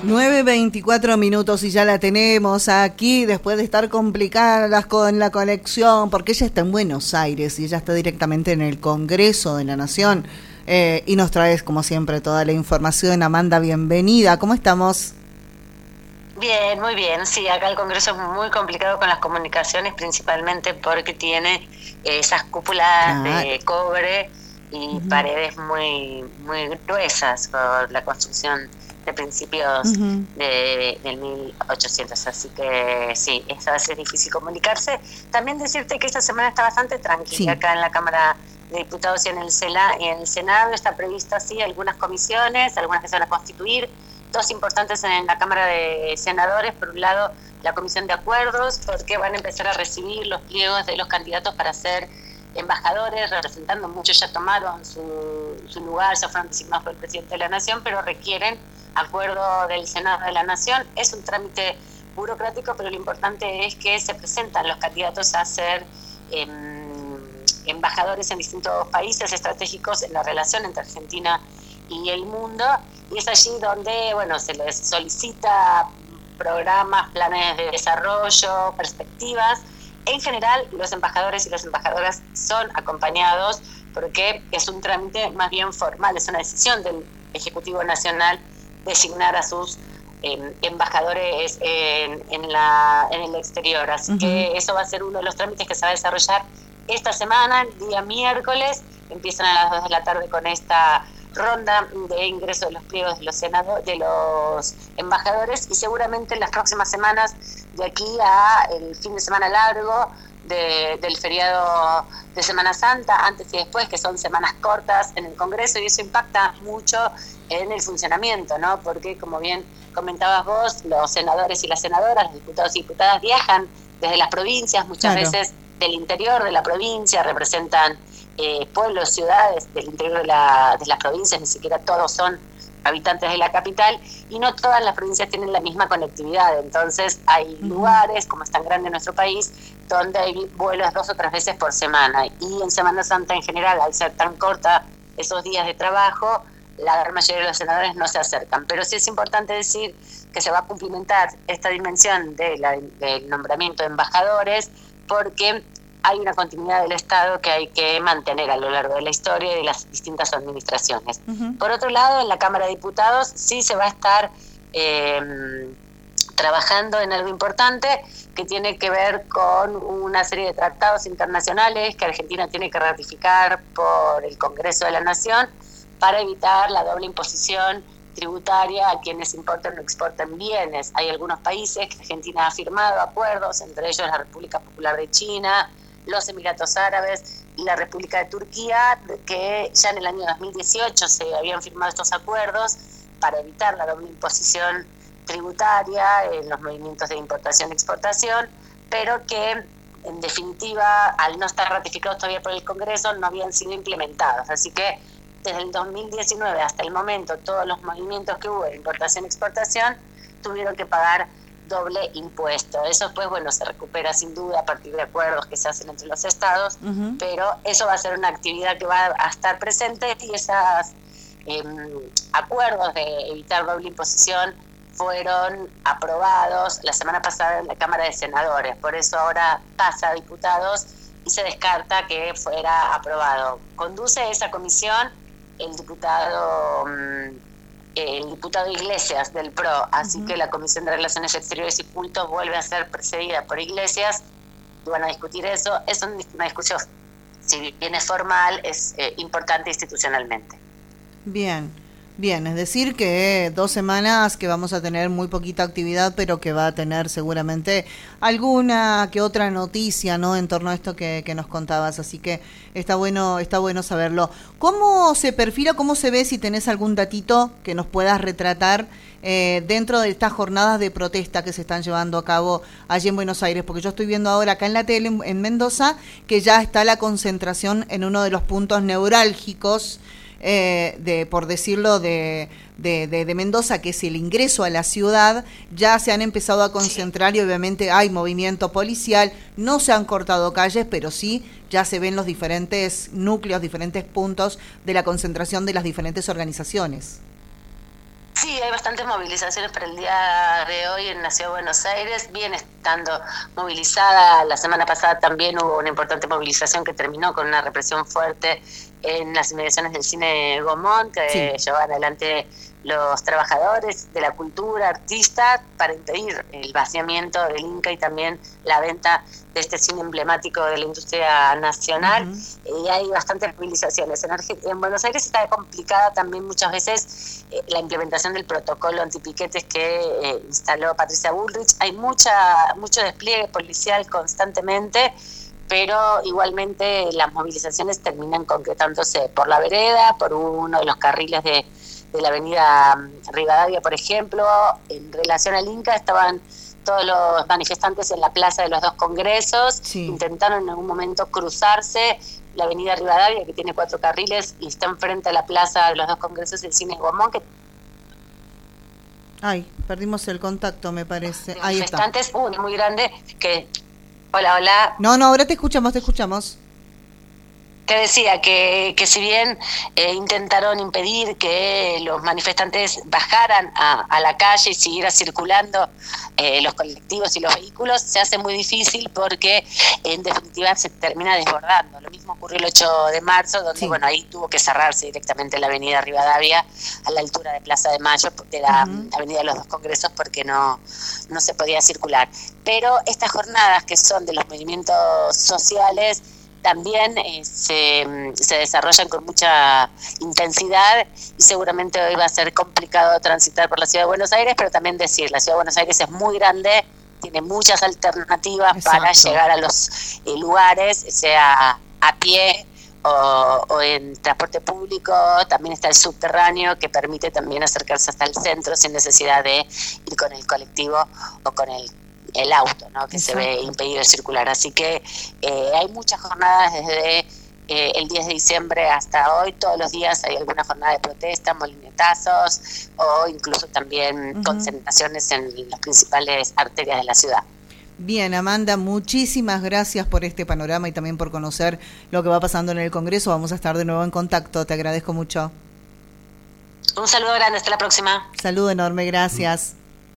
9:24 y ya la tenemos aquí después de estar complicadas con la conexión, porque ella está en Buenos Aires y ella está directamente en el Congreso de la Nación y nos traes, como siempre, toda la información. Amanda, bienvenida. ¿Cómo estamos? Bien, muy bien. Sí, acá el Congreso es muy complicado con las comunicaciones, principalmente porque tiene esas cúpulas de cobre y paredes muy gruesas por la construcción de principios del 1800, así que sí, eso va a ser difícil comunicarse. También decirte que esta semana está bastante tranquila acá en la Cámara de Diputados y en el Senado está previsto así algunas comisiones, algunas que se van a constituir, dos importantes en la Cámara de Senadores. Por un lado, la Comisión de Acuerdos, porque van a empezar a recibir los pliegos de los candidatos para ser embajadores, representando. Muchos ya tomaron su lugar, ya fueron designados por el presidente de la Nación, pero requieren acuerdo del Senado de la Nación. Es un trámite burocrático, pero lo importante es que se presentan los candidatos a ser embajadores en distintos países estratégicos en la relación entre Argentina y el mundo, y es allí donde, bueno, se les solicita programas, planes de desarrollo, perspectivas. En general, los embajadores y las embajadoras son acompañados porque es un trámite más bien formal, es una decisión del Ejecutivo Nacional designar a sus embajadores en el exterior. Así que eso va a ser uno de los trámites que se va a desarrollar esta semana. El día miércoles empiezan a las 2 de la tarde con esta ronda de ingreso de los pliegos de los embajadores, y seguramente en las próximas semanas, de aquí a el fin de semana largo del feriado de Semana Santa, antes y después, que son semanas cortas en el Congreso, y eso impacta mucho en el funcionamiento, ¿no? Porque, como bien comentabas vos, los senadores y las senadoras, los diputados y diputadas viajan desde las provincias, muchas veces del interior de la provincia, representan pueblos, ciudades del interior de las provincias, ni siquiera todos son habitantes de la capital, y no todas las provincias tienen la misma conectividad. Entonces hay lugares, como es tan grande nuestro país, donde hay vuelos 2 o 3 veces por semana, y en Semana Santa en general, al ser tan corta esos días de trabajo, la gran mayoría de los senadores no se acercan. Pero sí es importante decir que se va a cumplimentar esta dimensión del nombramiento de embajadores, porque hay una continuidad del Estado que hay que mantener a lo largo de la historia y de las distintas administraciones. Por otro lado, en la Cámara de Diputados sí se va a estar trabajando en algo importante que tiene que ver con una serie de tratados internacionales que Argentina tiene que ratificar por el Congreso de la Nación para evitar la doble imposición tributaria a quienes importan o exportan bienes. Hay algunos países que Argentina ha firmado acuerdos, entre ellos la República Popular de China, los Emiratos Árabes y la República de Turquía, que ya en el año 2018 se habían firmado estos acuerdos para evitar la doble imposición tributaria en los movimientos de importación y exportación, pero que en definitiva, al no estar ratificados todavía por el Congreso, no habían sido implementados. Así que desde el 2019 hasta el momento, todos los movimientos que hubo de importación y exportación tuvieron que pagar doble impuesto. Eso pues, bueno, se recupera sin duda a partir de acuerdos que se hacen entre los estados, pero eso va a ser una actividad que va a estar presente, y esos acuerdos de evitar doble imposición fueron aprobados la semana pasada en la Cámara de Senadores. Por eso ahora pasa a diputados y se descarta que fuera aprobado. Conduce esa comisión el diputado Iglesias del PRO, así que la Comisión de Relaciones Exteriores y Cultos vuelve a ser precedida por Iglesias, y van a discutir eso. Es una discusión, si bien es formal, es importante institucionalmente. Bien, es decir que 2 semanas que vamos a tener muy poquita actividad, pero que va a tener seguramente alguna que otra noticia, ¿no?, en torno a esto que nos contabas, así que está bueno saberlo. ¿Cómo se perfila, cómo se ve, si tenés algún datito que nos puedas retratar dentro de estas jornadas de protesta que se están llevando a cabo allí en Buenos Aires? Porque yo estoy viendo ahora acá en la tele en Mendoza que ya está la concentración en uno de los puntos neurálgicos por decirlo, de Mendoza, que es el ingreso a la ciudad. Ya se han empezado a concentrar y obviamente hay movimiento policial, no se han cortado calles, pero sí ya se ven los diferentes núcleos, diferentes puntos de la concentración de las diferentes organizaciones. Sí, hay bastantes movilizaciones para el día de hoy en la Ciudad de Buenos Aires. Viene estando movilizada. La semana pasada también hubo una importante movilización que terminó con una represión fuerte en las inmediaciones del cine Gaumont, que llevaban adelante los trabajadores de la cultura, artistas, para impedir el vaciamiento del Inca y también la venta de este cine emblemático de la industria nacional. Y hay bastantes movilizaciones. En Buenos Aires está complicada también muchas veces la implementación del protocolo antipiquetes que instaló Patricia Bullrich. Hay mucho despliegue policial constantemente, pero igualmente las movilizaciones terminan concretándose por la vereda, por uno de los carriles de la avenida Rivadavia, por ejemplo. En relación al Inca estaban todos los manifestantes en la plaza de los dos congresos, intentaron en algún momento cruzarse la avenida Rivadavia, que tiene 4 carriles, y está enfrente a la plaza de los dos congresos el cine Gaumont, que perdimos el contacto, me parece. Ahí está. Manifestantes, uno muy grande que... Hola. No, ahora te escuchamos. Te decía que si bien intentaron impedir que los manifestantes bajaran a la calle y siguiera circulando los colectivos y los vehículos, se hace muy difícil porque en definitiva se termina desbordando. Lo mismo ocurrió el 8 de marzo, donde ahí tuvo que cerrarse directamente la avenida Rivadavia a la altura de Plaza de Mayo, de la avenida de los dos congresos, porque no se podía circular. Pero estas jornadas, que son de los movimientos sociales, también se desarrollan con mucha intensidad, y seguramente hoy va a ser complicado transitar por la Ciudad de Buenos Aires, pero también decir, la Ciudad de Buenos Aires es muy grande, tiene muchas alternativas para llegar a los lugares, sea a pie o en transporte público. También está el subterráneo, que permite también acercarse hasta el centro sin necesidad de ir con el colectivo o con el auto, ¿no? Que se ve impedido circular. Así que hay muchas jornadas desde el 10 de diciembre hasta hoy. Todos los días hay alguna jornada de protesta, molinetazos o incluso también concentraciones en las principales arterias de la ciudad. Bien, Amanda, muchísimas gracias por este panorama y también por conocer lo que va pasando en el Congreso. Vamos a estar de nuevo en contacto. Te agradezco mucho. Un saludo grande, hasta la próxima. Saludo enorme, gracias.